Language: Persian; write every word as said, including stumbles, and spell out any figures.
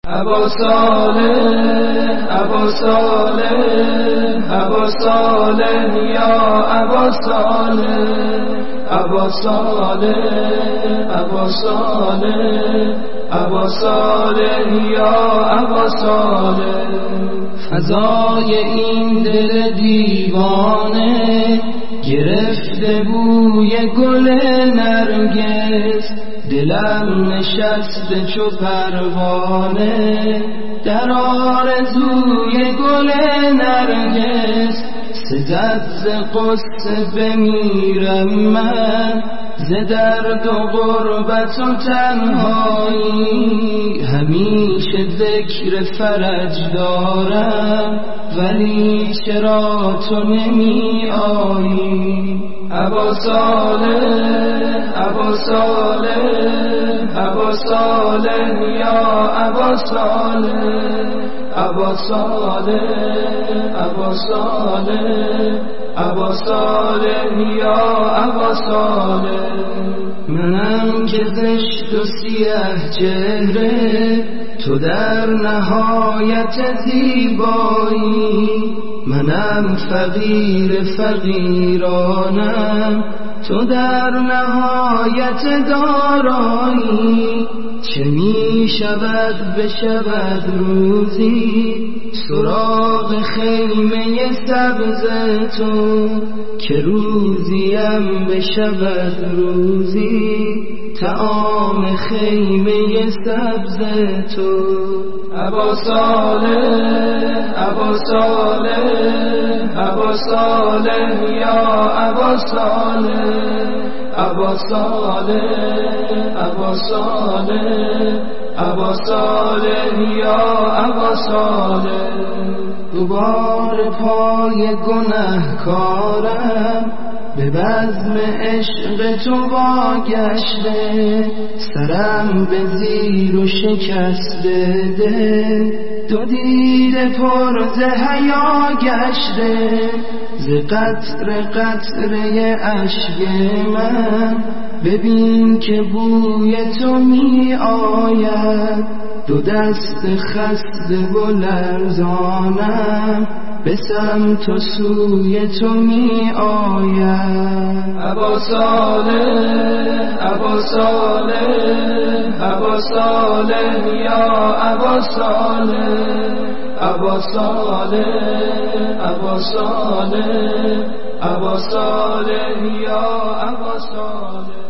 ابا صالح ابا صالح ابا صالح یا ابا صالح ابا صالح ابا صالح ابا صالح یا ابا صالح. فضای این دل دیوانه گرفته بوی گل نرگس، دلم نشسته چو پروانه در آرزوی گل نرگس. سزد ز غصه بمیرم من، ز درد و غربت و تنهایی، همیشه ذکر فرج دارم ولی چرا تو نمی آیی؟ ابا صالح ابا صالح ابا صالح یا ابا صالح ابا صالح ابا صالح ابا صالح یا ابا صالح. منم که زشت و سیه چهره، تو در نهایت زیبایی، منم فقیر فقیرانم، تو در نهایت دارایی. چه می شود بشود روزی سراغ خیمه سبز تو، که روزیم بشود روزی طعام خیمه سبز تو. ابا صالح ابا صالح ابا صالح یا ابا صالح ابا صالح ابا صالح ابا صالح یا ابا صالح. دوباره پای گنهکارم به بزم عشق تو واگشته، سرم به زیر و شکسته دل، دو دیده پر ز حیا گشته. ز قطره قطره اشک من ببین که بوی تو می آید، دو دست خسته و لرزانم به سمت و سوی تو می آید. ابا صالح ابا صالح ابا صالح یا ابا صالح ابا صالح ابا صالح ابا صالح یا ابا صالح.